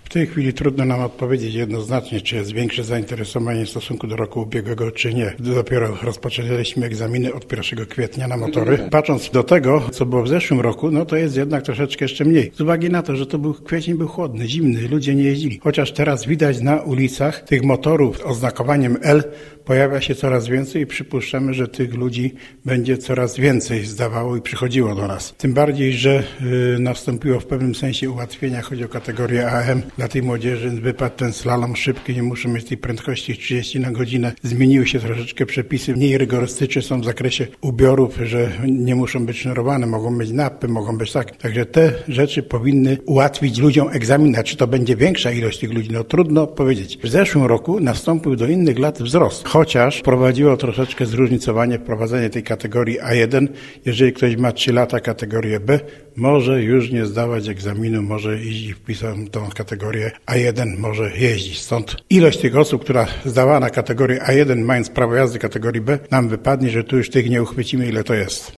W tej chwili trudno nam odpowiedzieć jednoznacznie, czy jest większe zainteresowanie w stosunku do roku ubiegłego, czy nie. Dopiero rozpoczęliśmy egzaminy od 1 kwietnia na motory. Patrząc do tego, co było w zeszłym roku, no to jest jednak troszeczkę jeszcze mniej. Z uwagi na to, że kwiecień był chłodny, zimny, ludzie nie jeździli. Chociaż teraz widać na ulicach tych motorów z oznakowaniem L pojawia się coraz więcej i przypuszczamy, że tych ludzi będzie coraz więcej zdawało i przychodziło do nas. Tym bardziej, że nastąpiło w pewnym sensie ułatwienia, chodzi o kategorię AM. Dla tej młodzieży wypadł ten slalom szybki, nie muszą mieć tej prędkości 30 na godzinę. Zmieniły się troszeczkę przepisy, mniej rygorystyczne są w zakresie ubiorów, że nie muszą być sznurowane, mogą być napy, mogą być tak. Także te rzeczy powinny ułatwić ludziom egzamin. A czy to będzie większa ilość tych ludzi? No trudno powiedzieć. W zeszłym roku nastąpił do innych lat wzrost, chociaż prowadziło troszeczkę zróżnicowanie wprowadzenie tej kategorii A1. Jeżeli ktoś ma 3 lata kategorię B, może już nie zdawać egzaminu, może iść i wpisać tą kategorię A1, może jeździć. Stąd ilość tych osób, która zdawała na kategorię A1, mając prawo jazdy kategorii B, nam wypadnie, że tu już tych nie uchwycimy, ile to jest.